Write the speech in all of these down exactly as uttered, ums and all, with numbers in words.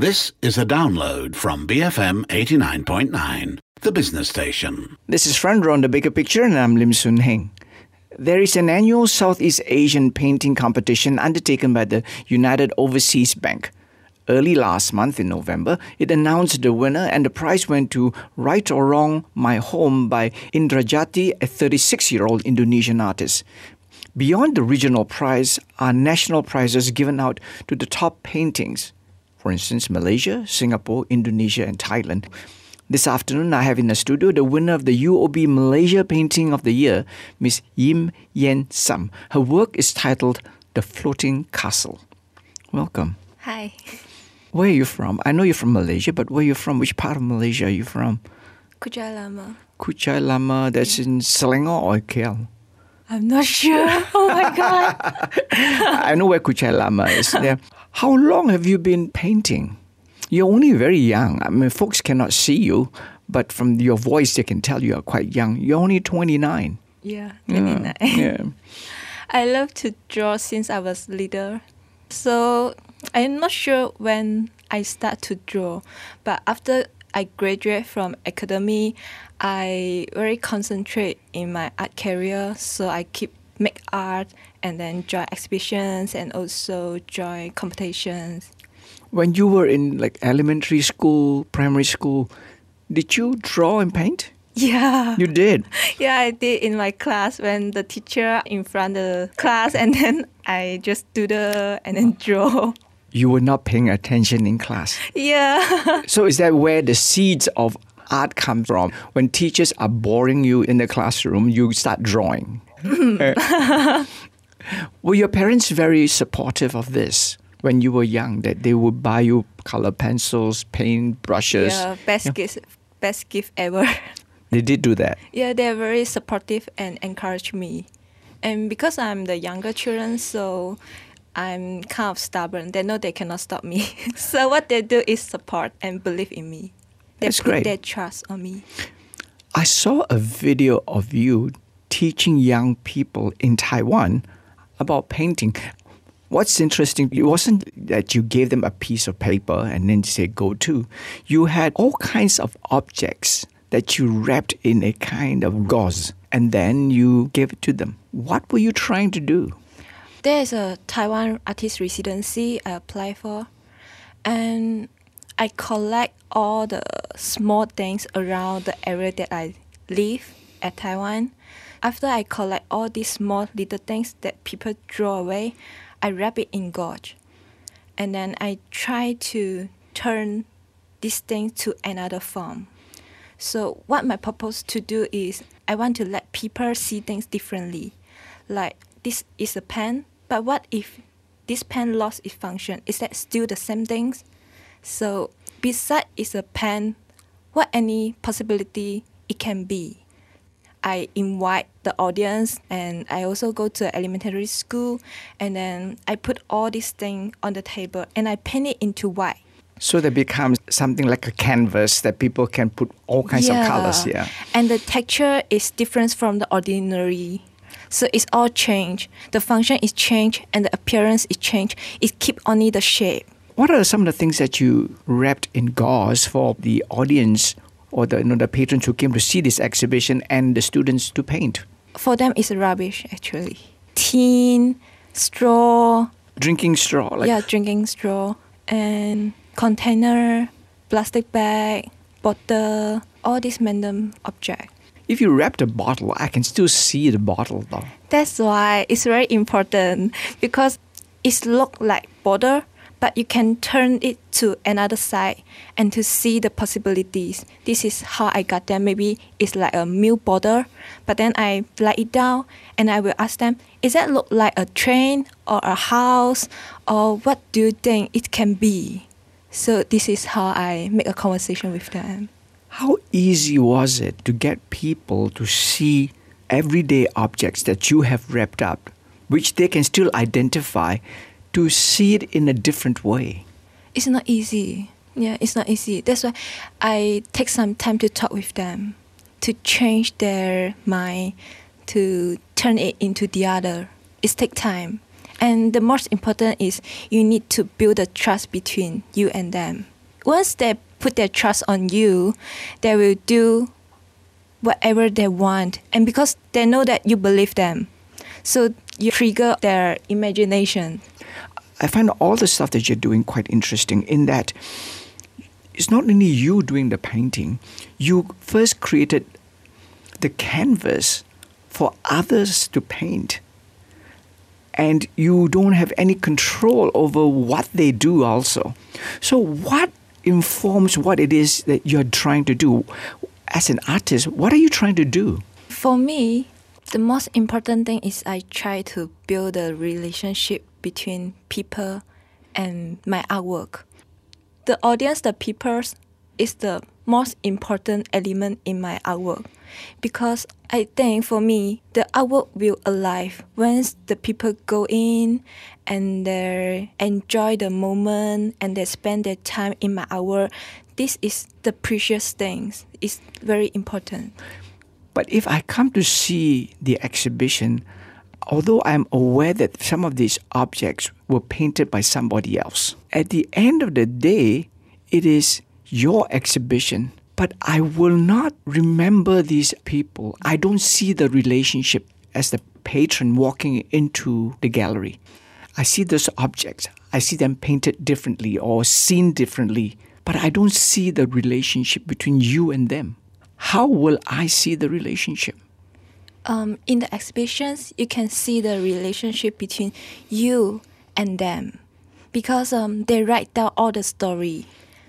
This is a download from B F M eighty-nine point nine, the business station. This is Front Row on The Bigger Picture, and I'm Lim Soon Heng. There is an annual Southeast Asian painting competition undertaken by the United Overseas Bank. Early last month in November, it announced the winner, and the prize went to Right or Wrong, My Home by Indrajati, a thirty-six-year-old Indonesian artist. Beyond the regional prize are national prizes given out to the top paintings. For instance, Malaysia, Singapore, Indonesia, and Thailand. This afternoon, I have in the studio the winner of the U O B Malaysia Painting of the Year, Miss Yim Yen Sam. Her work is titled The Floating Castle. Welcome. Hi. Where are you from? I know you're from Malaysia, but where are you from? Which part of Malaysia are you from? Kuchai Lama. Kuchai Lama, that's in Selangor or K L? I'm not sure. Oh my God. I know where Kuchai Lama is. There. How long have you been painting? You're only very young. I mean, folks cannot see you, but from your voice, they can tell you are quite young. You're only twenty-nine. Yeah, twenty-nine. Yeah. yeah. I love to draw since I was little. So I'm not sure when I start to draw, but after I graduate from academy, I very concentrate in my art career. So I keep make art and then join exhibitions and also join competitions. When you were in like elementary school, primary school, did you draw and paint? Yeah. You did? Yeah, I did in my class when the teacher in front of the class, and then I just doodle and then draw. You were not paying attention in class? Yeah. So is that where the seeds of art come from? When teachers are boring you in the classroom, you start drawing. Were your parents very supportive of this when you were young, that they would buy you color pencils, paint brushes? Yeah, best yeah. gift, best gift ever. They did do that? Yeah, they're very supportive and encourage me. And because I'm the younger children, so I'm kind of stubborn. They know they cannot stop me. So what they do is support and believe in me. They That's put great. their trust on me. I saw a video of you teaching young people in Taiwan about painting. What's interesting, it wasn't that you gave them a piece of paper and then say, go to. You had all kinds of objects that you wrapped in a kind of gauze, and then you gave it to them. What were you trying to do? There's a Taiwan artist residency I applied for, and I collect all the small things around the area that I live at Taiwan. After I collect all these small little things that people throw away, I wrap it in gauze. And then I try to turn these things to another form. So what my purpose to do is I want to let people see things differently. Like, this is a pen, but what if this pen lost its function? Is that still the same things? So besides it's a pen, what any possibility it can be? I invite the audience, and I also go to elementary school, and then I put all these things on the table and I paint it into white. So that becomes something like a canvas that people can put all kinds yeah. of colors, yeah. And the texture is different from the ordinary. So it's all changed. The function is changed and the appearance is changed. It keep only the shape. What are some of the things that you wrapped in gauze for the audience or the, you know, the patrons who came to see this exhibition and the students to paint? For them, it's rubbish, actually. Tin, straw. Drinking straw? Like yeah, drinking straw. And container, plastic bag, bottle, all these random objects. If you wrapped a bottle, I can still see the bottle though. That's why it's very important, because it looks like bottle, but you can turn it to another side and to see the possibilities. This is how I got them. Maybe it's like a milk bottle, but then I write it down and I will ask them, is that look like a train or a house, or what do you think it can be? So this is how I make a conversation with them. How easy was it to get people to see everyday objects that you have wrapped up, which they can still identify, to see it in a different way? It's not easy. Yeah, it's not easy. That's why I take some time to talk with them, to change their mind, to turn it into the other. It takes time. And the most important is you need to build a trust between you and them. Once they put their trust on you, they will do whatever they want. And because they know that you believe them, so you trigger their imagination. I find all the stuff that you're doing quite interesting in that it's not only you doing the painting. You first created the canvas for others to paint. And you don't have any control over what they do also. So what informs what it is that you're trying to do? As an artist, what are you trying to do? For me, the most important thing is I try to build a relationship between people and my artwork. The audience, the people, is the most important element in my artwork. Because I think for me, the artwork will alive once the people go in and they enjoy the moment and they spend their time in my artwork. This is the precious things. It's very important. But if I come to see the exhibition, although I'm aware that some of these objects were painted by somebody else, at the end of the day, it is your exhibition. But I will not remember these people. I don't see the relationship as the patron walking into the gallery. I see those objects. I see them painted differently or seen differently. But I don't see the relationship between you and them. How will I see the relationship? Um, in the exhibitions, you can see the relationship between you and them. Because um, they write down all the story.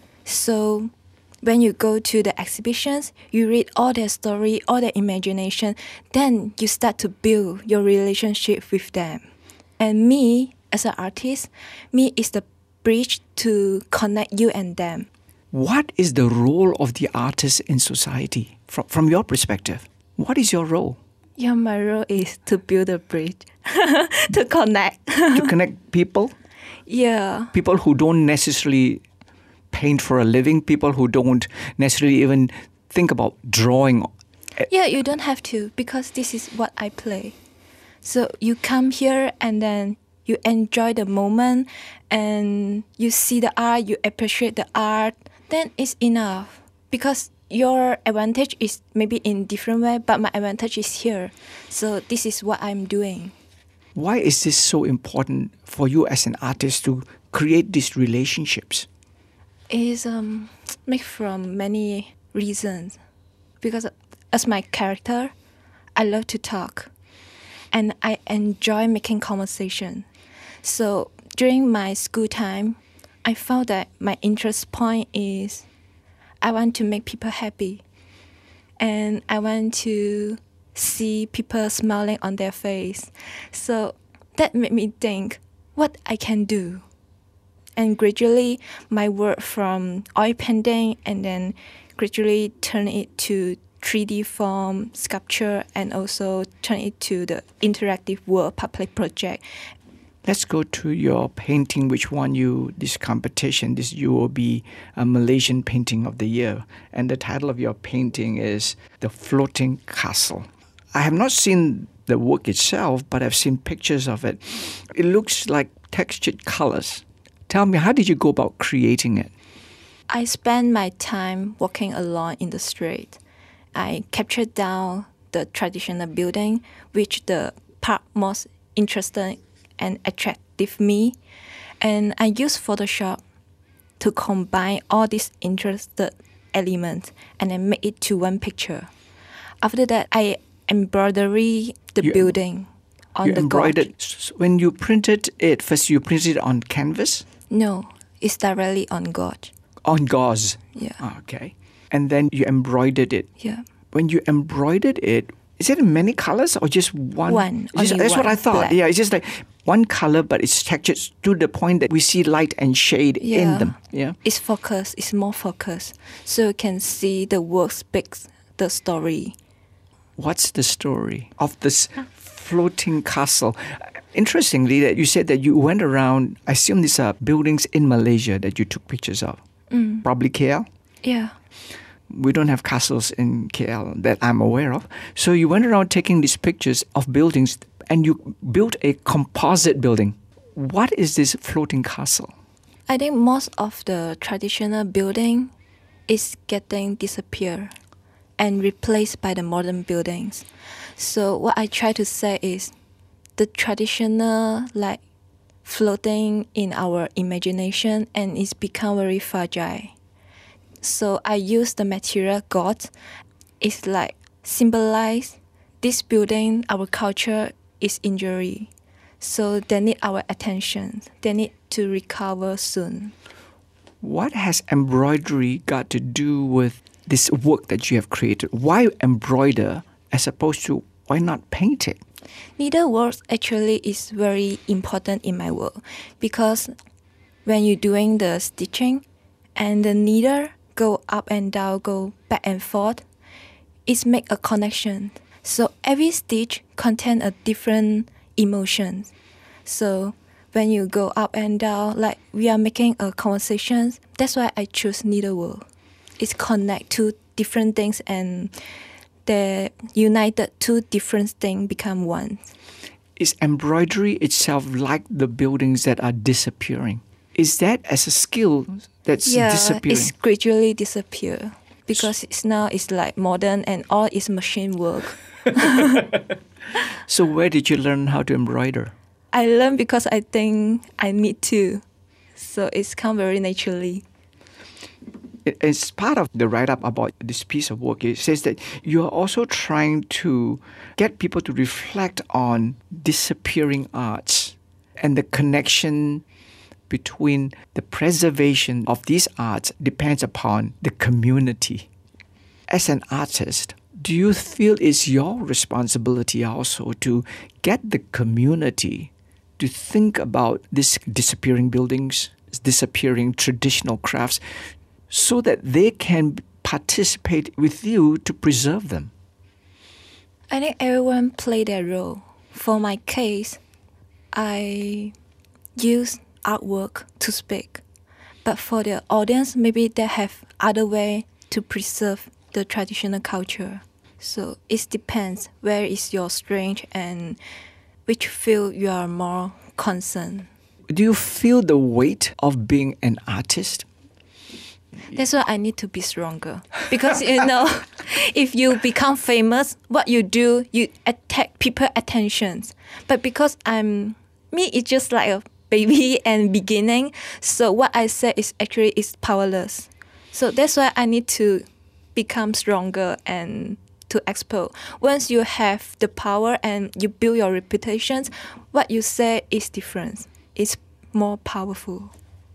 So when you go to the exhibitions, you read all their story, all their imagination, then you start to build your relationship with them. And me, as an artist, me is the bridge to connect you and them. What is the role of the artist in society from, from your perspective? What is your role? Yeah, my role is to build a bridge, to connect. To connect people? Yeah. People who don't necessarily paint for a living, people who don't necessarily even think about drawing. Yeah, you don't have to, because this is what I play. So you come here and then you enjoy the moment and you see the art, you appreciate the art, then it's enough. Because your advantage is maybe in different way, but my advantage is here. So this is what I'm doing. Why is this so important for you as an artist to create these relationships? Is um made from many reasons. Because as my character, I love to talk. And I enjoy making conversation. So during my school time, I found that my interest point is I want to make people happy. And I want to see people smiling on their face. So that made me think what I can do. And gradually, my work from oil painting and then gradually turn it to three D form, sculpture, and also turn it to the interactive world public project. Let's go to your painting, which won you this competition, this U O B uh, Malaysian Painting of the Year. And the title of your painting is The Floating Castle. I have not seen the work itself, but I've seen pictures of it. It looks like textured colors. Tell me, how did you go about creating it? I spent my time walking along in the street. I captured down the traditional building, which the part most interested and attractive me. And I used Photoshop to combine all these interested elements and then make it to one picture. After that, I embroidery the You- building on you the embroidered. gold. s- When you printed it, first you printed it on canvas? No, it's directly on gold. On gauze? Yeah. Ah, okay. And then you embroidered it. Yeah. When you embroidered it, is it in many colors or just one? One, It's just- only that's what one, I thought. black. Yeah, it's just like one color, but it's textured to the point that we see light and shade in Yeah. them. Yeah. It's focused, it's more focused. So you can see the work speaks the story. What's the story of this floating castle? Interestingly, that you said that you went around. I assume these are buildings in Malaysia that you took pictures of. Mm. Probably K L. Yeah. We don't have castles in K L that I'm aware of. So you went around taking these pictures of buildings and you built a composite building. What is this floating castle? I think most of the traditional building is getting disappear and replaced by the modern buildings. So what I try to say is the traditional like floating in our imagination and it's become very fragile. So I use the material God. It's like symbolize this building, our culture is injury. So they need our attention. They need to recover soon. What has embroidery got to do with this work that you have created? Why embroider as opposed to why not paint it? Needlework actually is very important in my work because when you're doing the stitching and the needle go up and down, go back and forth, it make a connection. So every stitch contain a different emotion. So when you go up and down, like we are making a conversation, that's why I choose needlework. It's connect two different things and they united two different things become one. Is embroidery itself like the buildings that are disappearing? Is that as a skill that's yeah, disappearing? It's gradually disappear because it's now it's like modern and all is machine work. So where did you learn how to embroider? I learned because I think I need to. So it's come very naturally. It's part of the write-up about this piece of work. It says that you are also trying to get people to reflect on disappearing arts and the connection between the preservation of these arts depends upon the community. As an artist, do you feel it's your responsibility also to get the community to think about these disappearing buildings, disappearing traditional crafts, so that they can participate with you to preserve them? I think everyone play their role. For my case, I use artwork to speak. But for the audience, maybe they have other way to preserve the traditional culture. So it depends where is your strength and which field you are more concerned. Do you feel the weight of being an artist? That's why I need to be stronger. Because, you know, if you become famous, what you do, you attack people's attention. But because I'm, me, it's just like a baby and beginning. So what I say is actually is powerless. So that's why I need to become stronger and to expel. Once you have the power and you build your reputation, what you say is different. It's more powerful.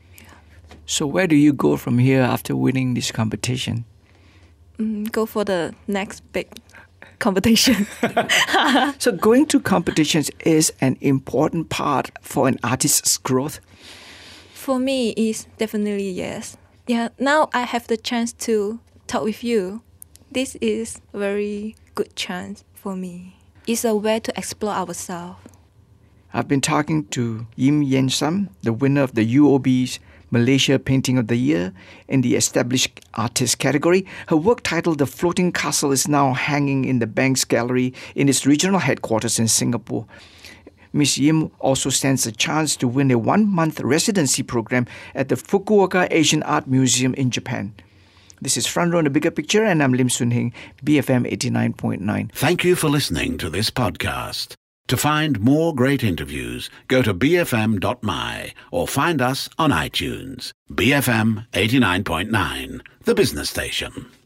So where do you go from here after winning this competition? Mm, go for the next big competition. So going to competitions is an important part for an artist's growth? For me, it's definitely yes. Yeah, now I have the chance to talk with you. This is a very good chance for me. It's a way to explore ourselves. I've been talking to Yim Yen Sam, the winner of the U O B's Malaysia Painting of the Year in the Established Artist category. Her work titled The Floating Castle is now hanging in the Banks Gallery in its regional headquarters in Singapore. Miss Yim also stands a chance to win a one-month residency program at the Fukuoka Asian Art Museum in Japan. This is Front Row in the Bigger Picture, and I'm Lim Soon Heng, B F M eighty-nine point nine. Thank you for listening to this podcast. To find more great interviews, go to b f m dot m y or find us on iTunes. B F M eighty-nine point nine, the business station.